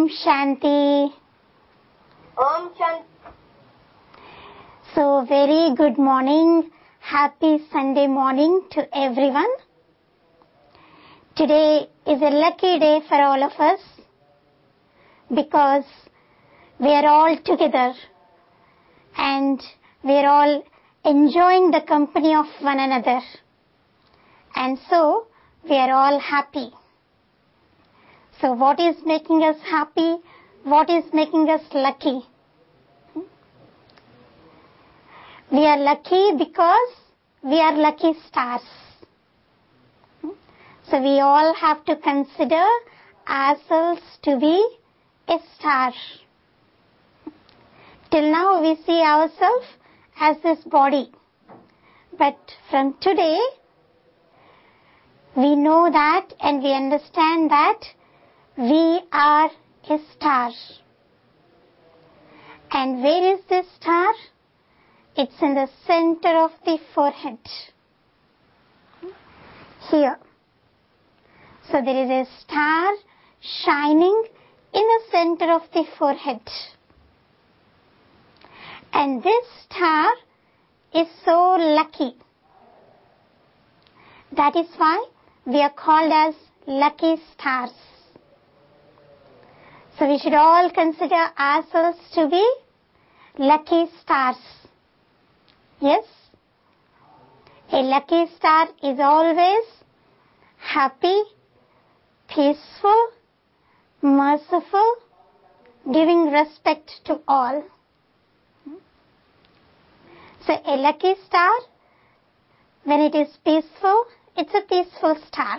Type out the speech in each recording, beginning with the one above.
Shanti. Om Shanti. So, very good morning. Happy Sunday morning to everyone. Today is a lucky day for all of us because we are all together and we are all enjoying the company of one another. And so, we are all happy. So, what is making us happy? What is making us lucky? We are lucky because we are lucky stars. So, we all have to consider ourselves to be a star. Till now, we see ourselves as this body. But from today, we know that and we understand that we are a star. And where is this star? It's in the center of the forehead. Here. So there is a star shining in the center of the forehead. And this star is so lucky. That is why we are called as lucky stars. So we should all consider ourselves to be lucky stars. Yes? A lucky star is always happy, peaceful, merciful, giving respect to all. So a lucky star, when it is peaceful, it's a peaceful star.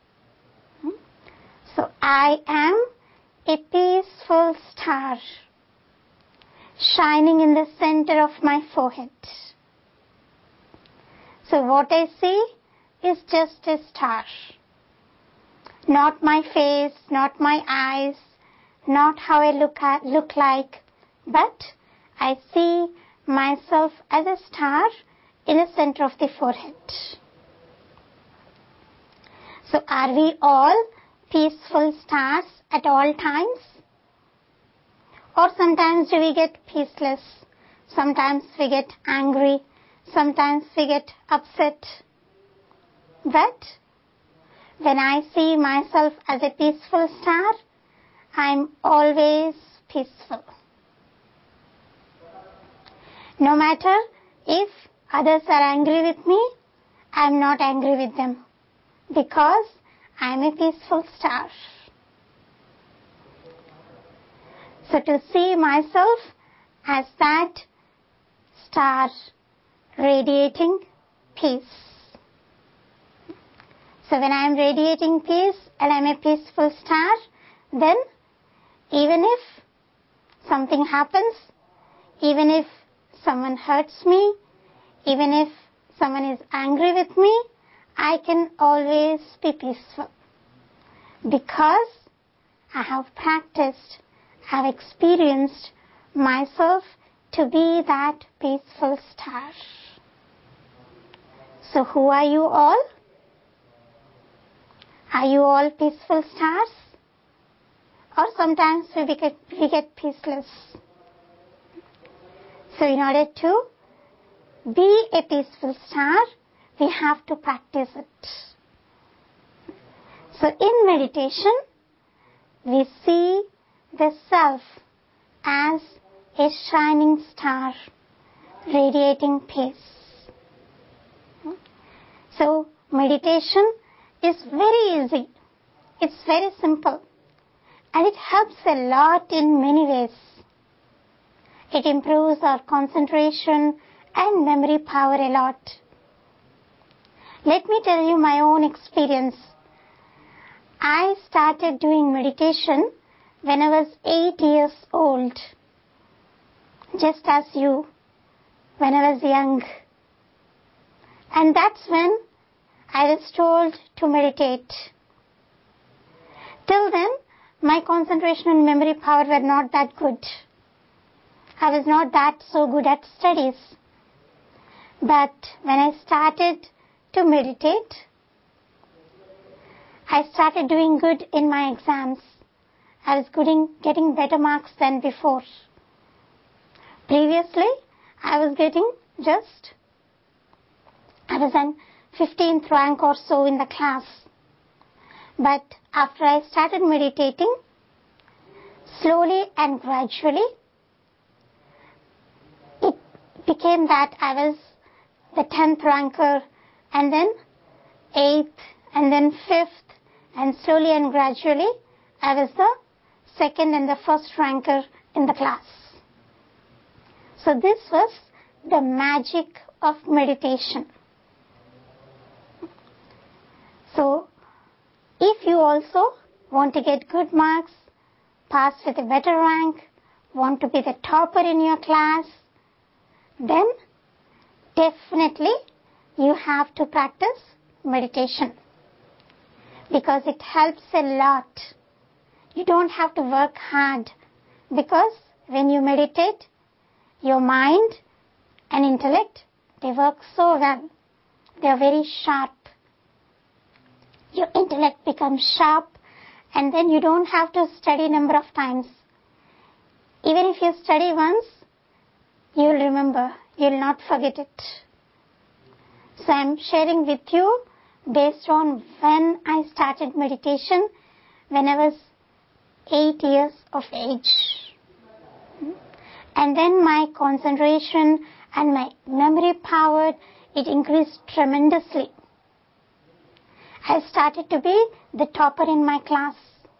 So I am a peaceful star shining in the center of my forehead. So what I see is just a star. Not my face, not my eyes, not how I look like, but I see myself as a star in the center of the forehead. So are we all peaceful stars at all times? Or sometimes do we get peaceless? Sometimes we get angry. Sometimes we get upset. But when I see myself as a peaceful star, I'm always peaceful. No matter if others are angry with me, I'm not angry with them because I'm a peaceful star. So to see myself as that star radiating peace. So when I am radiating peace and I am a peaceful star, then even if something happens, even if someone hurts me, even if someone is angry with me, I can always be peaceful. Because I have practiced, I have experienced myself to be that peaceful star. So who are you all? Are you all peaceful stars? Or sometimes we get peaceless. So in order to be a peaceful star, we have to practice it. So in meditation, we see the self as a shining star radiating peace. So meditation is very easy. It's very simple. And it helps a lot in many ways. It improves our concentration and memory power a lot. Let me tell you my own experience. I started doing meditation when I was 8 years old. Just as you, when I was young. And that's when I was told to meditate. Till then, my concentration and memory power were not that good. I was not that so good at studies. But when I started to meditate, I started doing good in my exams. I was getting better marks than before. Previously, I was an 15th rank or so in the class. But after I started meditating, slowly and gradually, it became that I was the 10th ranker, and then 8th, and then 5th, and slowly and gradually, I was the 2nd and the 1st ranker in the class. So this was the magic of meditation. So, if you also want to get good marks, pass with a better rank, want to be the topper in your class, then definitely you have to practice meditation, because it helps a lot. You don't have to work hard, because when you meditate, your mind and intellect, they work so well. They are very sharp. Your intellect becomes sharp, and then you don't have to study number of times. Even if you study once, you will remember. You will not forget it. So I am sharing with you based on when I started meditation, when I was 8 years of age. And then my concentration and my memory power, it increased tremendously. I started to be the topper in my class.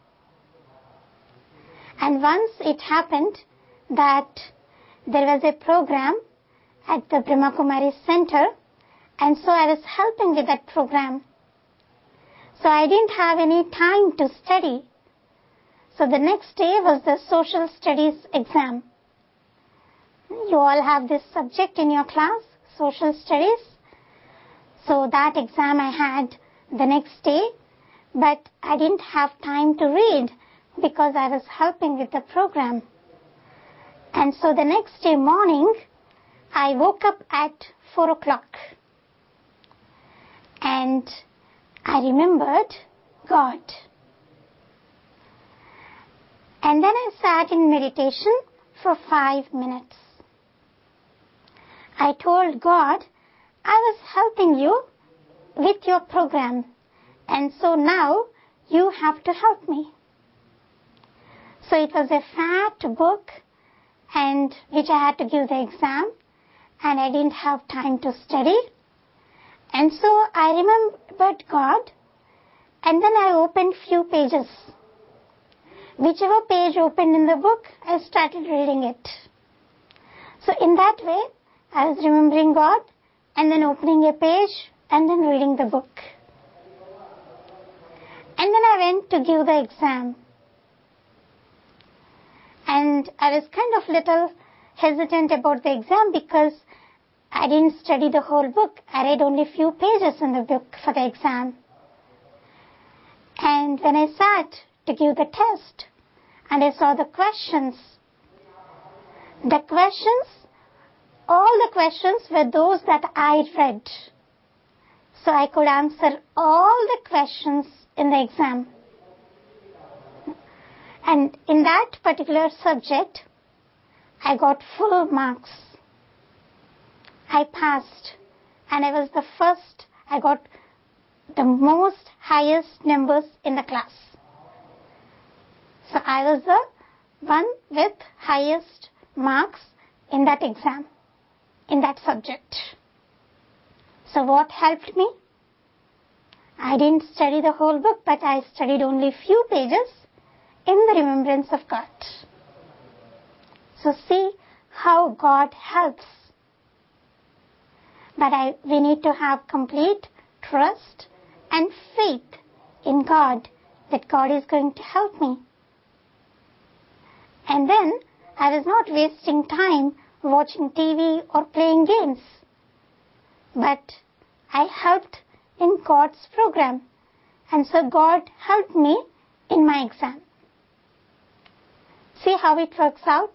And once it happened that there was a program at the Brahma Kumari Center, and so I was helping with that program. So I didn't have any time to study. So the next day was the social studies exam. You all have this subject in your class, social studies. So that exam I had the next day, but I didn't have time to read because I was helping with the program. And so the next day morning, I woke up at 4 o'clock. And I remembered God. And then I sat in meditation for 5 minutes. I told God, I was helping you with your program, and so now you have to help me. So it was a fat book, and which I had to give the exam, and I didn't have time to study. And so I remembered God, and then I opened few pages. Whichever page opened in the book, I started reading it. So in that way, I was remembering God, and then opening a page, and then reading the book. And then I went to give the exam. And I was kind of little hesitant about the exam because I didn't study the whole book. I read only few pages in the book for the exam. And when I sat to give the test, and I saw the questions, all the questions were those that I read. So I could answer all the questions in the exam. And in that particular subject, I got full marks. I passed, and I was the first. I got the most highest numbers in the class. So I was the one with highest marks in that exam, in that subject. So what helped me? I didn't study the whole book, but I studied only few pages in the remembrance of God. So see how God helps. But we need to have complete trust and faith in God, that God is going to help me. And then I was not wasting time watching TV or playing games, but I helped in God's program, and so God helped me in my exam. See how it works out?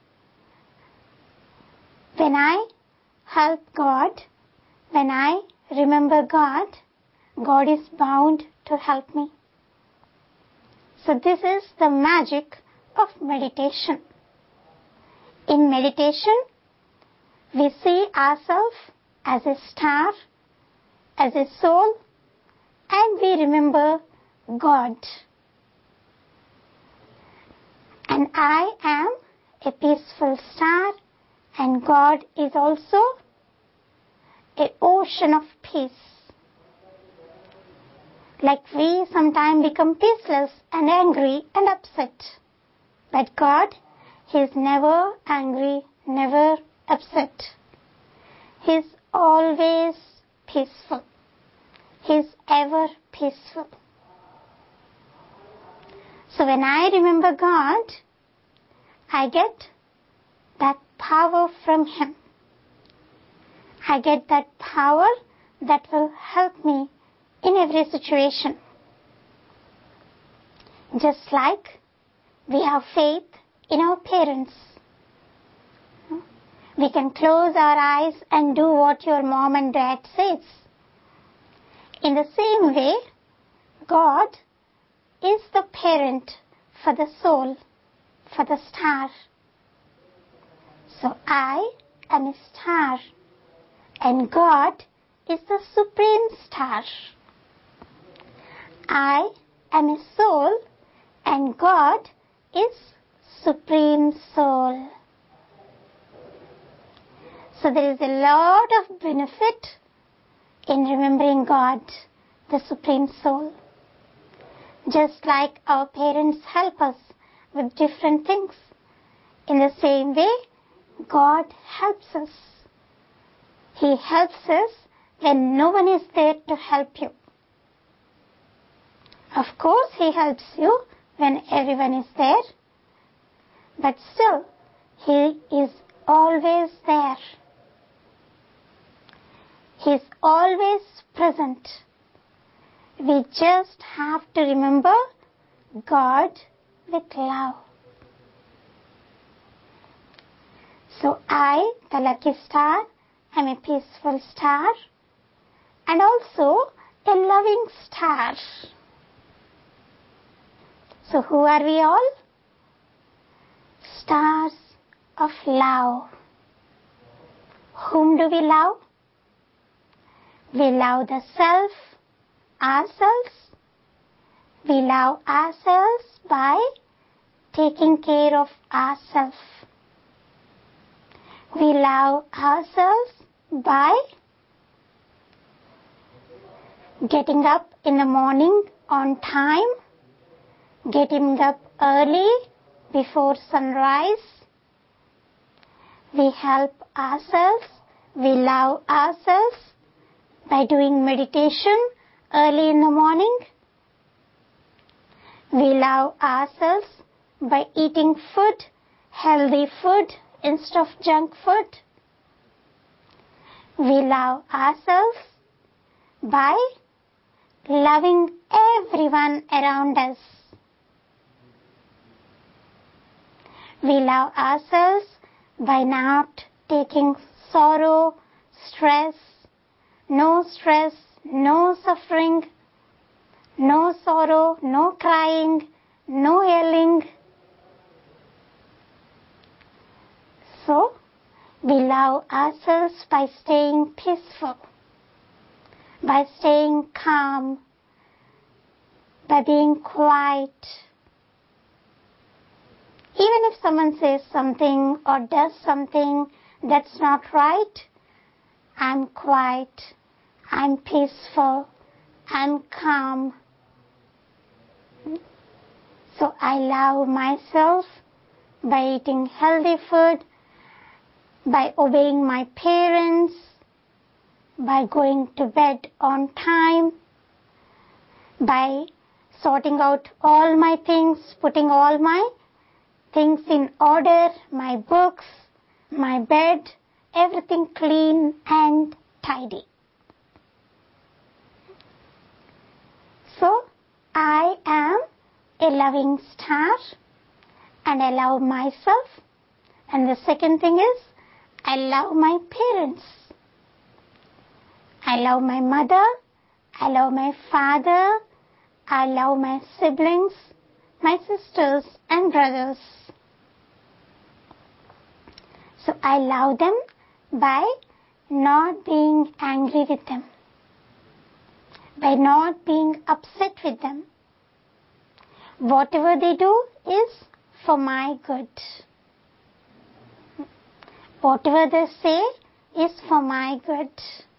When I help God, when I remember God, God is bound to help me. So this is the magic of meditation. In meditation, we see ourselves as a star, as a soul, and we remember God. And I am a peaceful star, and God is also an ocean of peace. Like we sometimes become peaceless and angry and upset. But God, He is never angry, never upset. He is always peaceful. He is ever peaceful. So when I remember God, I get that power from Him. I get that power that will help me in every situation. Just like we have faith in our parents. We can close our eyes and do what your mom and dad says. In the same way, God is the parent for the soul, for the star. So I am a star, and God is the supreme star. I am a soul, and God is supreme soul. So there is a lot of benefit in remembering God, the supreme soul. Just like our parents help us with different things, in the same way, God helps us. He helps us when no one is there to help you. Of course, He helps you when everyone is there, but still, He is always there. He is always present. We just have to remember God with love. So I, the lucky star, am a peaceful star and also a loving star. So who are we all? Stars of love. Whom do we love? We love the self, ourselves. We love ourselves by taking care of ourselves. We love ourselves by getting up in the morning on time, getting up early before sunrise. We help ourselves, we love ourselves by doing meditation early in the morning. We love ourselves by eating food, healthy food instead of junk food. We love ourselves by loving everyone around us. We love ourselves by not taking sorrow, stress, no suffering, no sorrow, no crying, no yelling. So, we love ourselves by staying peaceful, by staying calm, by being quiet. Even if someone says something or does something that's not right, I'm quiet, I'm peaceful, I'm calm. So I love myself by eating healthy food, by obeying my parents, by going to bed on time, by sorting out all my things, putting all my things in order, my books, my bed, everything clean and tidy. So, I am a loving star and I love myself. And the second thing is, I love my parents. I love my mother, I love my father, I love my siblings, my sisters and brothers. So I love them by not being angry with them, by not being upset with them. Whatever they do is for my good. Whatever they say is for my good.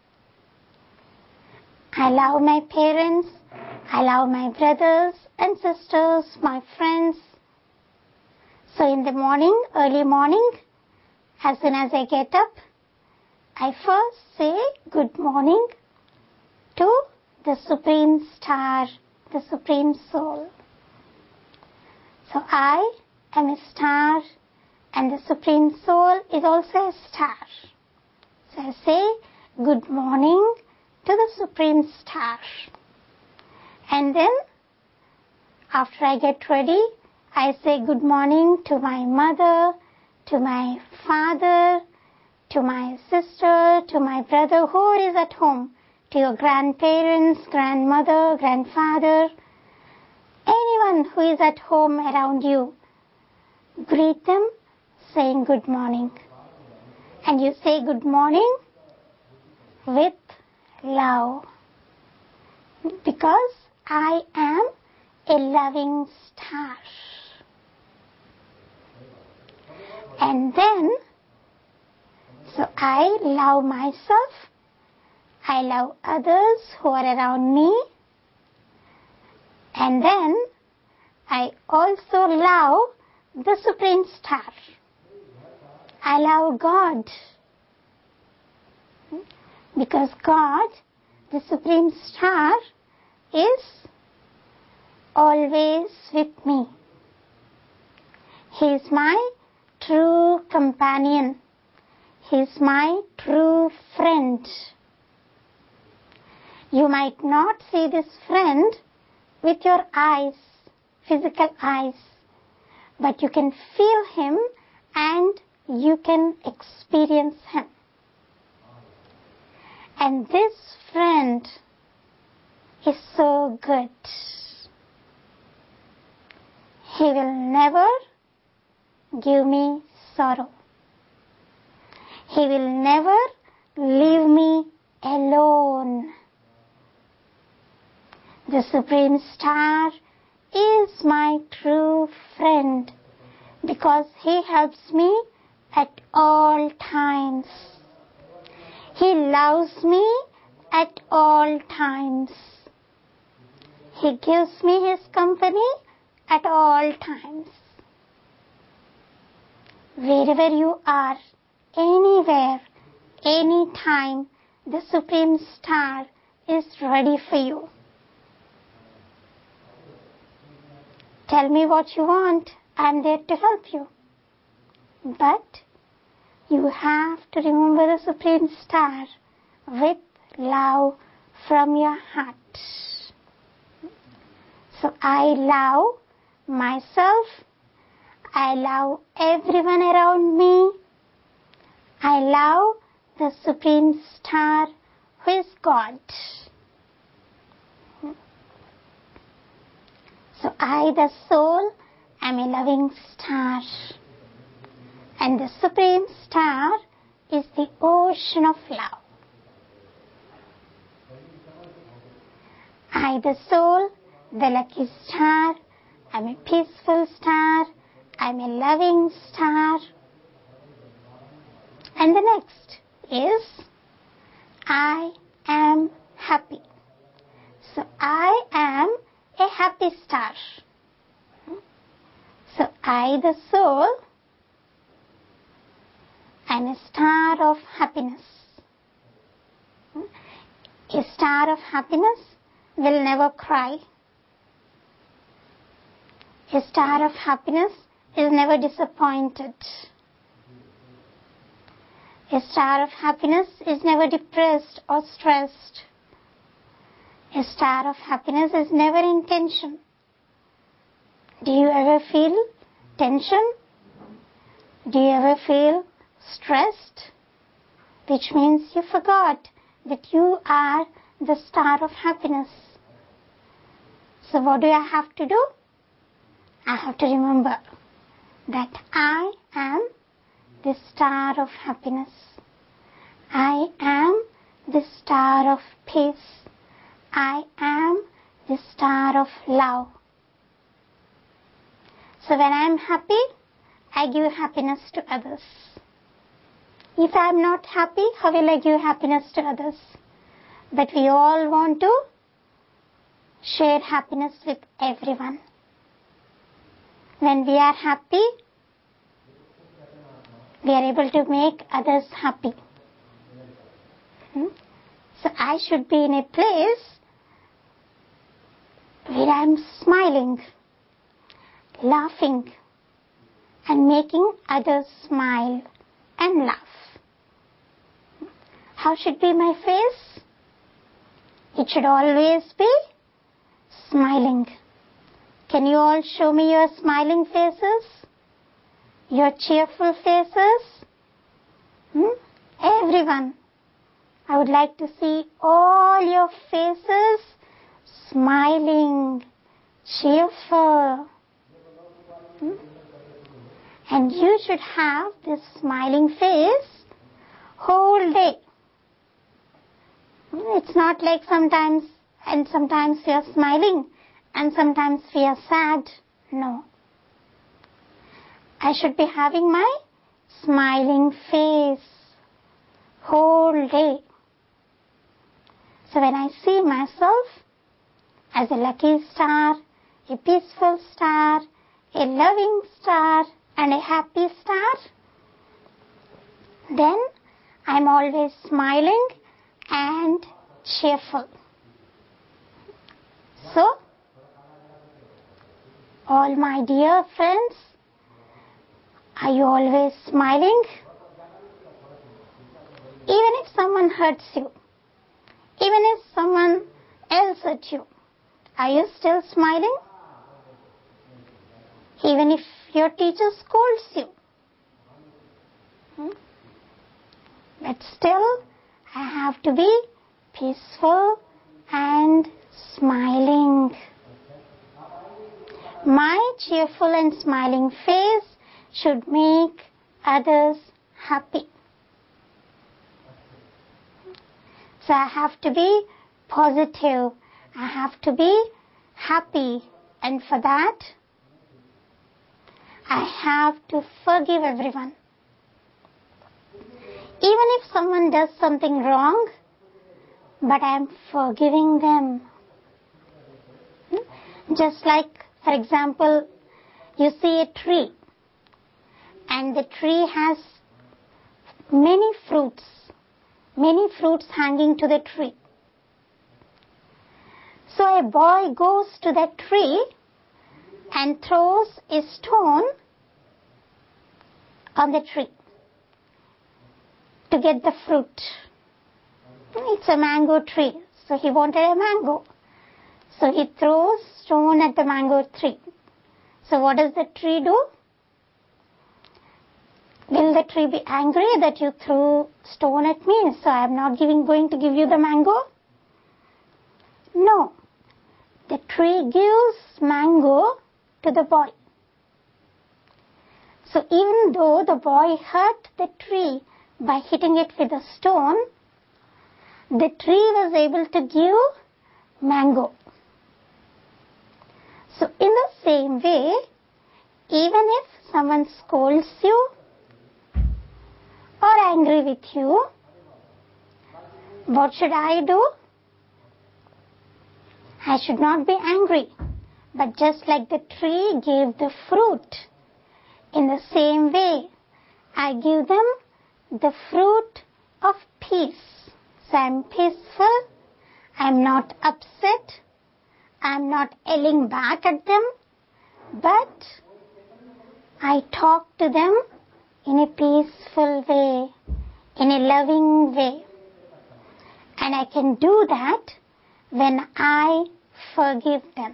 I love my parents, I love my brothers and sisters, my friends. So in the morning, early morning, as soon as I get up, I first say good morning to the Supreme Star, the Supreme Soul. So I am a star and the Supreme Soul is also a star. So I say good morning to the Supreme Star. And then after I get ready, I say good morning to my mother, to my father, to my sister, to my brother who is at home, to your grandparents, grandmother, grandfather, anyone who is at home around you. Greet them saying good morning. And you say good morning with love. Because I am a loving star. And then, so I love myself, I love others who are around me, and then I also love the Supreme Star. I love God. Because God, the Supreme Star, is always with me. He is my true companion. He is my true friend. You might not see this friend with your eyes, physical eyes, but you can feel him and you can experience him. And this friend is so good. He will never give me sorrow. He will never leave me alone. The Supreme Star is my true friend because he helps me at all times. He loves me at all times. He gives me his company at all times. Wherever you are, anywhere, anytime, the Supreme Star is ready for you. Tell me what you want. I am there to help you. But you have to remember the Supreme Star with love from your heart. So I love myself. I love everyone around me. I love the Supreme Star who is God. So I, the soul, am a loving star. And the Supreme Star is the ocean of love. I, the soul, the lucky star, am a peaceful star, I'm a loving star. And the next is, I am happy. So I am a happy star. So I, the soul, am a star of happiness. A star of happiness will never cry. A star of happiness is never disappointed. A star of happiness is never depressed or stressed. A star of happiness is never in tension. Do you ever feel tension? Do you ever feel stressed? Which means you forgot that you are the star of happiness. So what do I have to do? I have to remember that I am the star of happiness. I am the star of peace. I am the star of love. So when I am happy, I give happiness to others. If I am not happy, how will I give happiness to others? But we all want to share happiness with everyone. When we are happy, we are able to make others happy. So I should be in a place where I am smiling, laughing, and making others smile and laugh. How should be my face? It should always be smiling. Can you all show me your smiling faces? Your cheerful faces? Everyone. I would like to see all your faces smiling, cheerful. And you should have this smiling face whole day. It's not like sometimes we are smiling and sometimes we are sad. No. I should be having my smiling face whole day. So when I see myself as a lucky star, a peaceful star, a loving star, and a happy star, then I'm always smiling and cheerful. So, all my dear friends, are you always smiling? Even if someone hurts you, even if someone else hurts you, are you still smiling? Even if your teacher scolds you. But still, I have to be peaceful and smiling. My cheerful and smiling face should make others happy. So I have to be positive. I have to be happy. And for that, I have to forgive everyone. Even if someone does something wrong, but I am forgiving them. Just like, for example, you see a tree, and the tree has many fruits hanging to the tree. So a boy goes to that tree and throws a stone on the tree to get the fruit. It's a mango tree, so he wanted a mango. So he throws stone at the mango tree. So what does the tree do? Will the tree be angry that you threw stone at me, so I am not going to give you the mango? No. The tree gives mango to the boy. So even though the boy hurt the tree by hitting it with a stone, the tree was able to give mango. So in the same way, even if someone scolds you or angry with you, what should I do? I should not be angry, but just like the tree gave the fruit, in the same way, I give them the fruit of peace. So I am peaceful, I am not upset, I am not yelling back at them, but I talk to them in a peaceful way, in a loving way. And I can do that when I forgive them.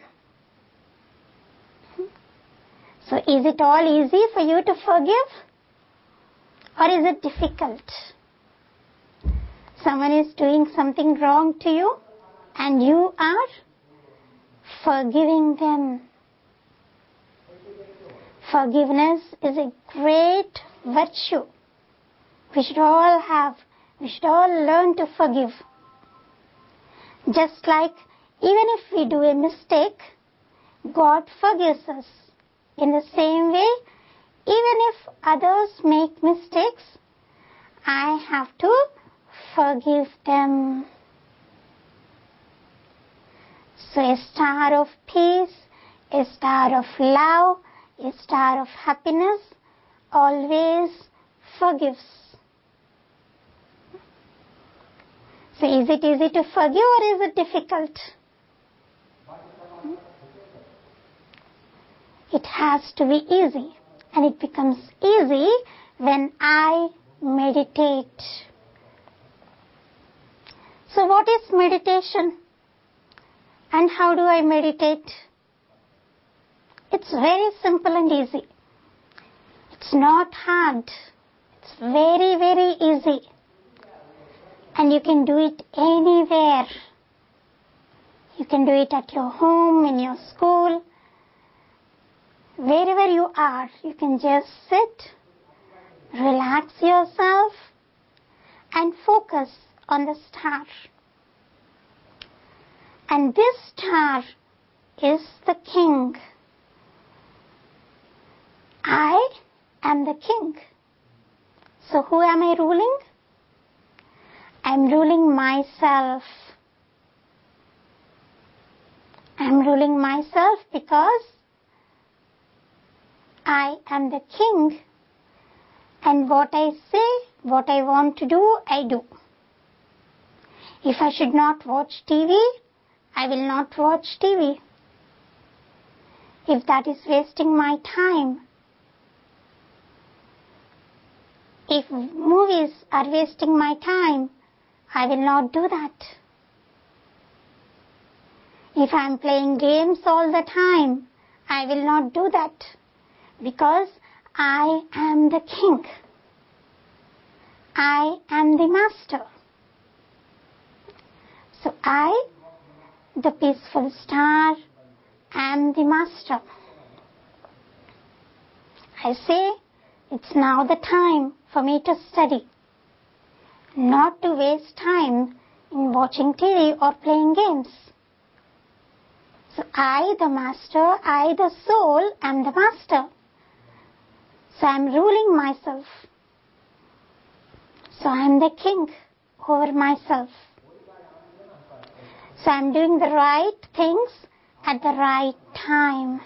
So is it all easy for you to forgive? Or is it difficult? Someone is doing something wrong to you and you are forgiving them. Forgiveness is a great virtue. We should all have, we should all learn to forgive. Just like even if we do a mistake, God forgives us. In the same way, even if others make mistakes, I have to forgive them. So a star of peace, a star of love, a star of happiness always forgives. So is it easy to forgive or is it difficult? It has to be easy, and it becomes easy when I meditate. So what is meditation? And how do I meditate? It's very simple and easy. It's not hard. It's very, very easy. And you can do it anywhere. You can do it at your home, in your school, wherever you are. You can just sit, relax yourself, and focus on the star. And this star is the king. I am the king. So who am I ruling? I am ruling myself. I am ruling myself because I am the king, and what I say, what I want to do, I do. If I should not watch TV, I will not watch TV. If that is wasting my time, if movies are wasting my time, I will not do that. If I am playing games all the time, I will not do that, because I am the king. I am the master. So I, the peaceful star, am the master. I say, it's now the time for me to study, not to waste time in watching TV or playing games. So I, the master, I, the soul, am the master. So I am ruling myself. So I am the king over myself. So I am doing the right things at the right time.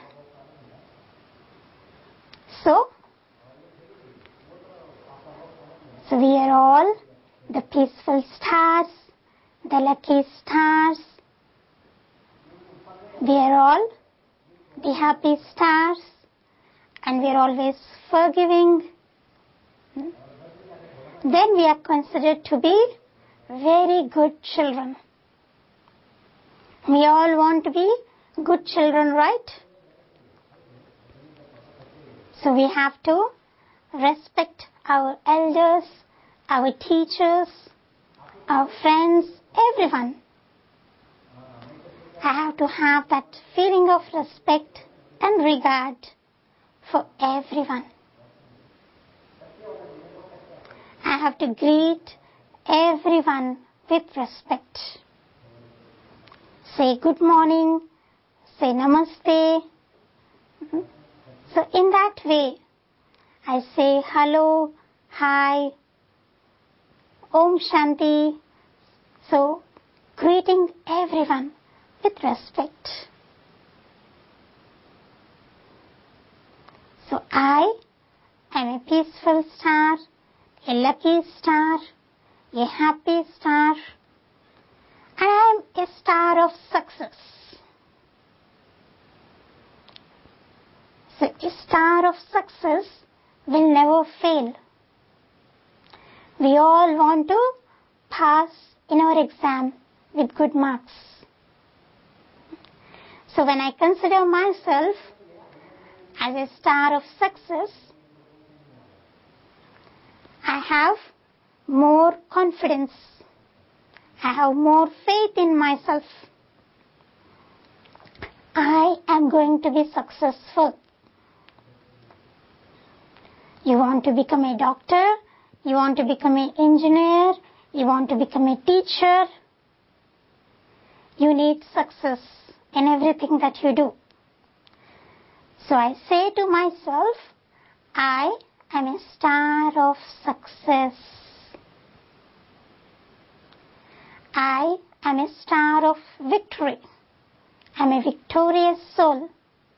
So we are all the peaceful stars, the lucky stars. We are all the happy stars, and we are always forgiving. Then we are considered to be very good children. We all want to be good children, right? So we have to respect our elders, our teachers, our friends, everyone. I have to have that feeling of respect and regard for everyone. I have to greet everyone with respect. Say good morning, say namaste. So in that way, I say hello, hi, Om Shanti. So greeting everyone with respect. So I am a peaceful star, a lucky star, a happy star, and I am a star of success. So a star of success will never fail. We all want to pass in our exam with good marks. So when I consider myself as a star of success, I have more confidence. I have more faith in myself. I am going to be successful. You want to become a doctor, you want to become an engineer, you want to become a teacher. You need success in everything that you do. So I say to myself, I am a star of success. I am a star of victory. I am a victorious soul.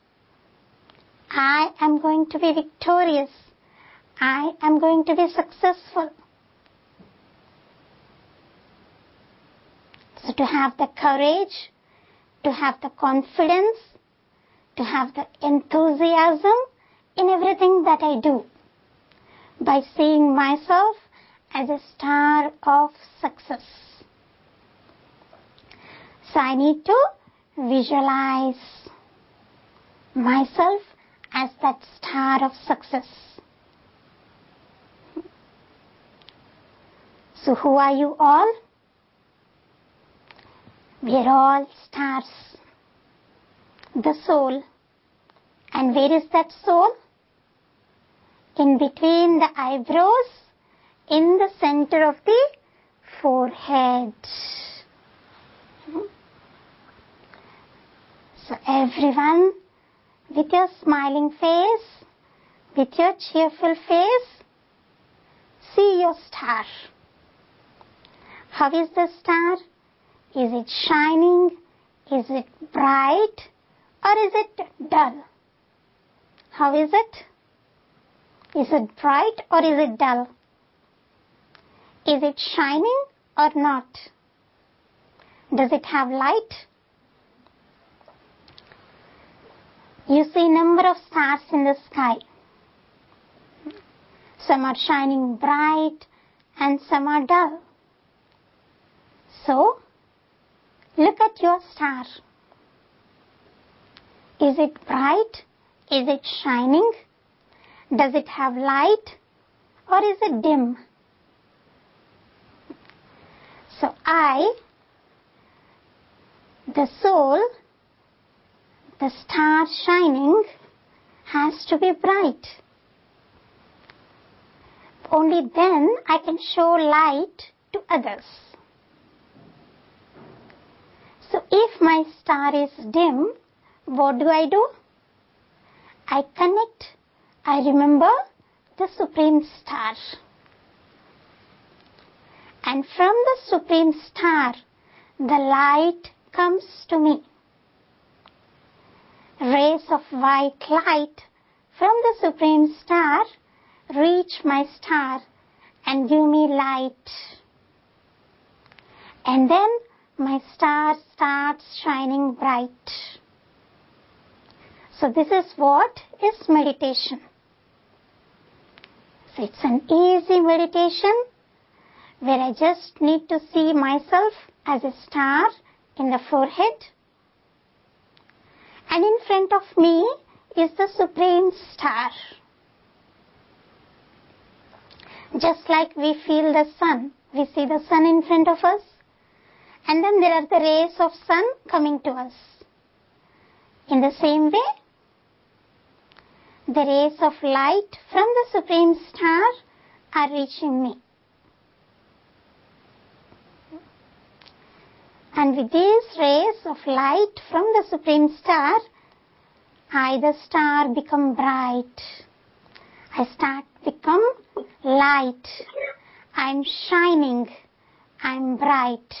I am going to be victorious. I am going to be successful. So to have the courage, to have the confidence, to have the enthusiasm in everything that I do, by seeing myself as a star of success. So I need to visualize myself as that star of success. So who are you all? We are all stars. The soul. And where is that soul? In between the eyebrows, in the center of the forehead. So everyone, with your smiling face, with your cheerful face, see your star. How is the star? Is it shining? Is it bright? Or is it dull? How is it? Is it bright or is it dull? Is it shining or not? Does it have light? You see number of stars in the sky. Some are shining bright and some are dull. So, look at your star. Is it bright? Is it shining? Does it have light? Or is it dim? So I, the soul, the star shining, has to be bright. Only then I can show light to others. So if my star is dim, what do? I connect, I remember the Supreme Star. And from the Supreme Star, the light comes to me. Rays of white light from the Supreme Star reach my star and give me light. And then my star starts shining bright. So this is what is meditation. So it's an easy meditation where I just need to see myself as a star in the forehead. And in front of me is the Supreme Star. Just like we feel the sun, we see the sun in front of us, and then there are the rays of sun coming to us. In the same way, the rays of light from the Supreme Star are reaching me. And with these rays of light from the Supreme Star, I, the star, become bright. I start become light. I'm shining. I'm bright.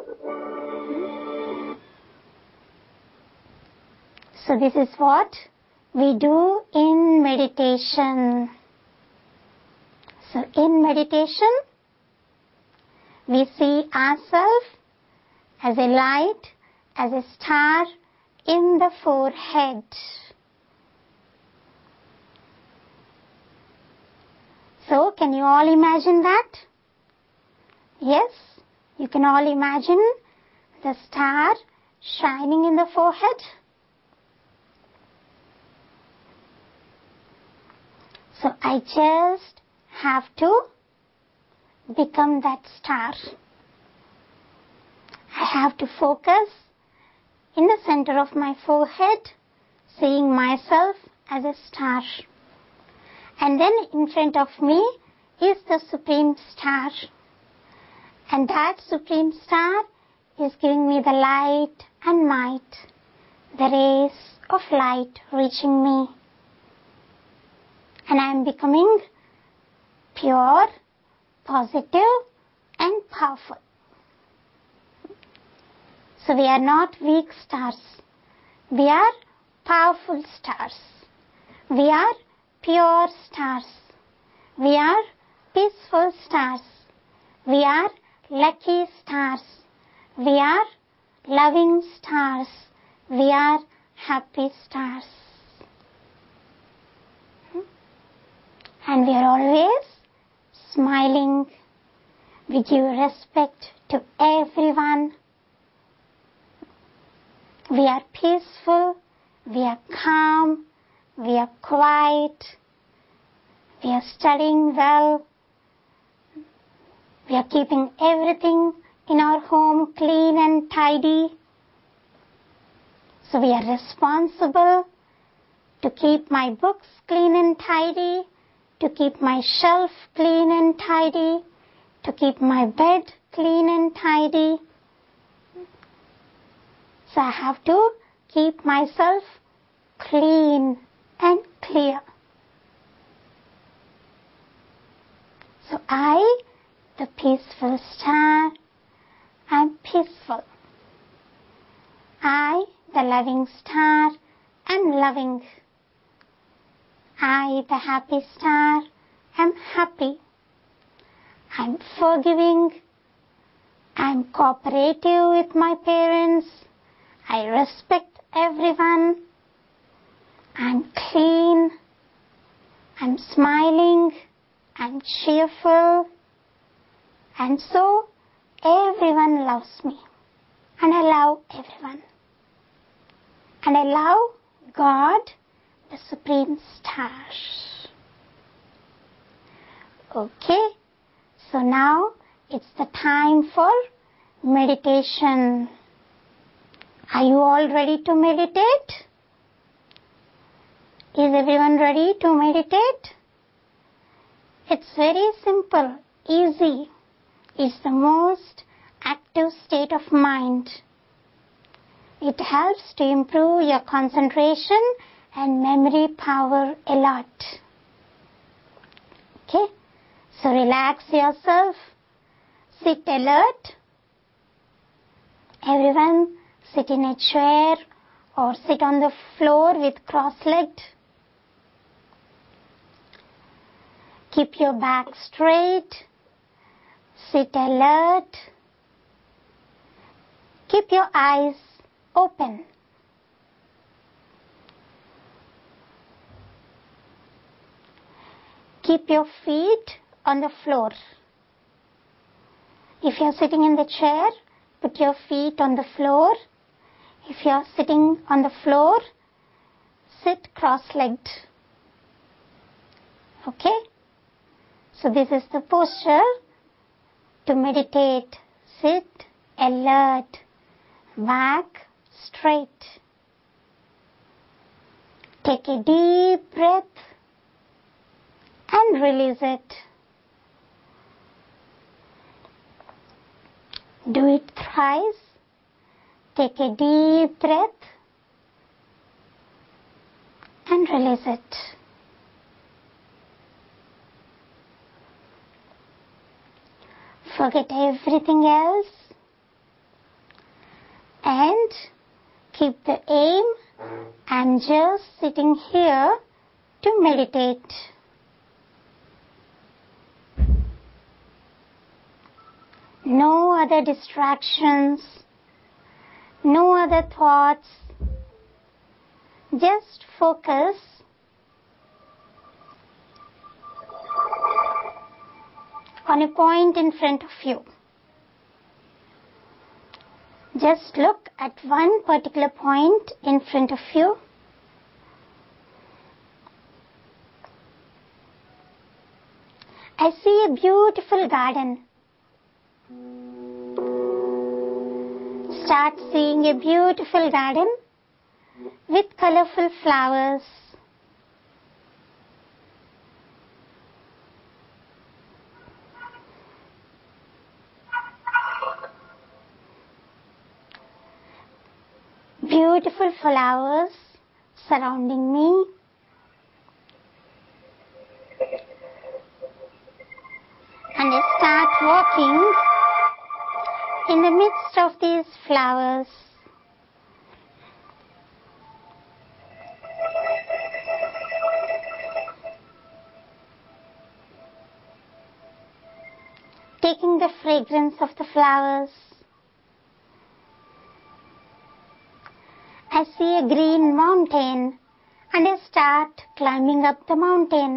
So this is what we do in meditation. So in meditation, we see ourselves as a light, as a star in the forehead. So, can you all imagine that? Yes, you can all imagine the star shining in the forehead. So, I just have to become that star. I have to focus in the center of my forehead, seeing myself as a star. And then in front of me is the Supreme Star. And that Supreme Star is giving me the light and might, the rays of light reaching me. And I am becoming pure, positive, and powerful. So we are not weak stars. We are powerful stars. We are pure stars. We are peaceful stars. We are lucky stars. We are loving stars. We are happy stars. And we are always smiling. We give respect to everyone. We are peaceful. We are calm. We are quiet. We are studying well. We are keeping everything in our home clean and tidy. So we are responsible to keep my books clean and tidy, to keep my shelf clean and tidy, to keep my bed clean and tidy. So I have to keep myself clean and clear. So I, the peaceful star, am peaceful. I, the loving star, am loving. I, the happy star, am happy. I'm forgiving. I'm cooperative with my parents. I respect everyone. I'm clean. I'm smiling. I'm cheerful. And so everyone loves me. And I love everyone. And I love God, the Supreme Star. Okay, so now it's the time for meditation. Are you all ready to meditate? Is everyone ready to meditate? It's very simple, easy. It's the most active state of mind. It helps to improve your concentration and memory power a lot. Okay? So relax yourself. Sit alert. Everyone sit in a chair or sit on the floor with cross-legged. Keep your back straight. Sit alert. Keep your eyes open. Keep your feet on the floor. If you are sitting in the chair, put your feet on the floor. If you are sitting on the floor, sit cross-legged. Okay? So this is the posture to meditate. Sit alert, back straight. Take a deep breath and release it. Do it thrice. Take a deep breath and release it. Forget everything else and keep the aim. I'm just sitting here to meditate. No other distractions, no other thoughts. Just focus on a point in front of you. Just look at one particular point in front of you. I see a beautiful garden. Start seeing a beautiful garden with colorful flowers. beautiful flowers surrounding me. And I start walking in the midst of these flowers. Taking the fragrance of the flowers. I see a green mountain and I start climbing up the mountain.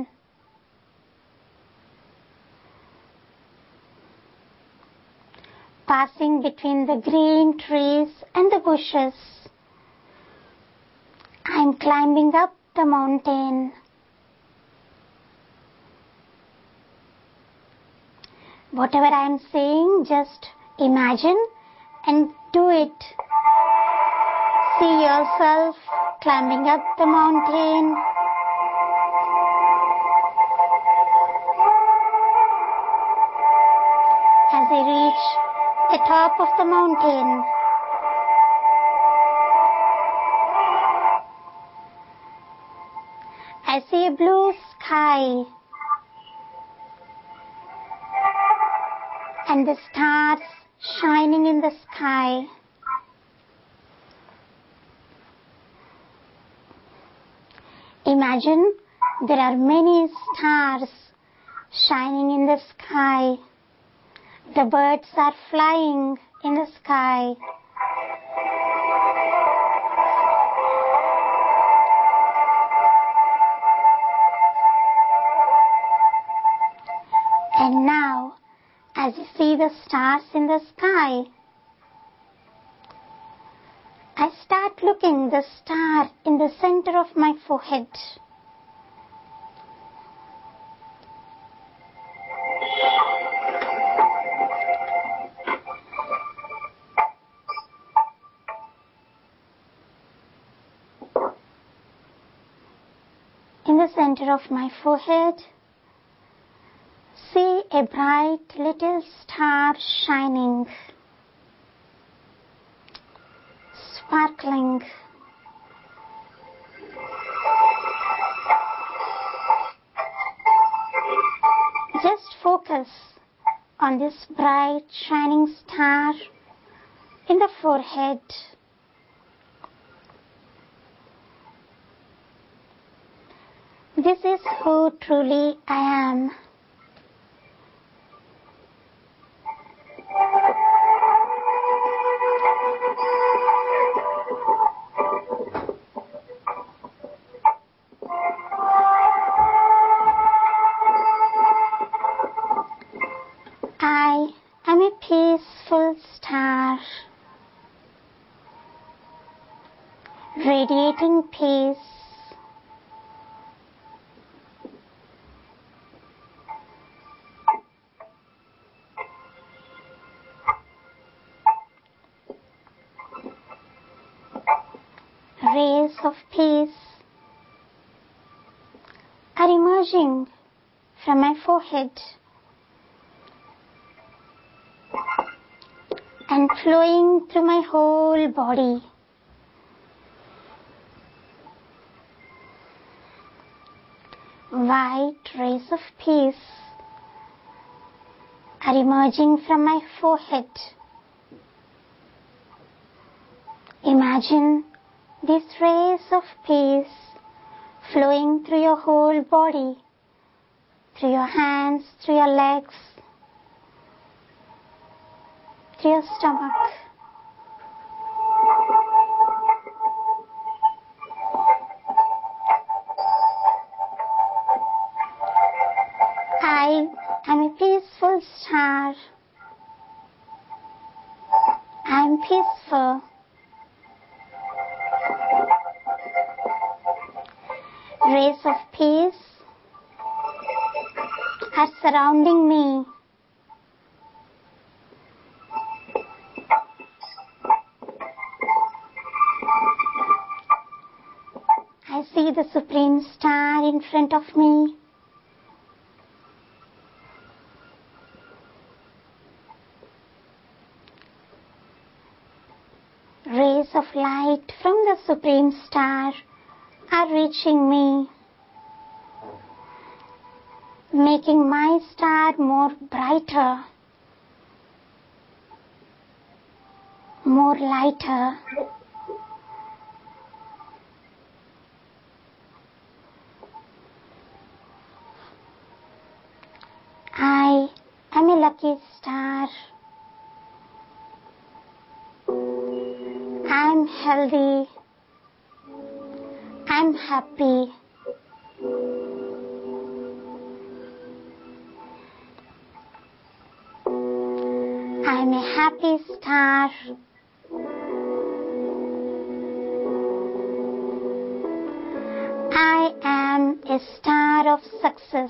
Passing between the green trees and the bushes. I am climbing up the mountain. Whatever I am saying, just imagine and do it. See yourself climbing up the mountain. As I reach the top of the mountain, I see a blue sky and the stars shining in the sky. Imagine there are many stars shining in the sky. The birds are flying in the sky. And now, as you see the stars in the sky, I start looking the star in the center of my forehead. In the center of my forehead, see a bright little star shining, sparkling. Just focus on this bright shining star in the forehead. This is who truly I am. I am a peaceful star, radiating peace. Rays of peace are emerging from my forehead and flowing through my whole body. White rays of peace are emerging from my forehead. Imagine these rays of peace flowing through your whole body, through your hands, through your legs, through your stomach. I am a peaceful star. I am peaceful. Rays of peace are surrounding me. I see the Supreme Star in front of me. Rays of light from the Supreme Star are reaching me, making my star more brighter, more lighter. I am a lucky star. I'm healthy. I'm happy. I'm a happy star. I am a star of success.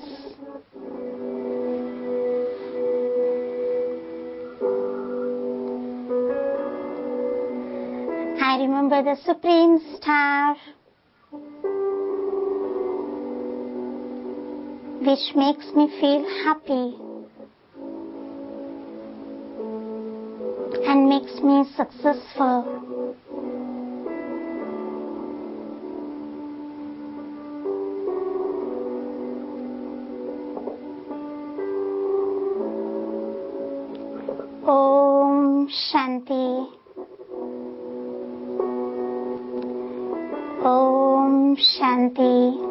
I remember the Supreme Star, which makes me feel happy and makes me successful. Om Shanti. Om Shanti.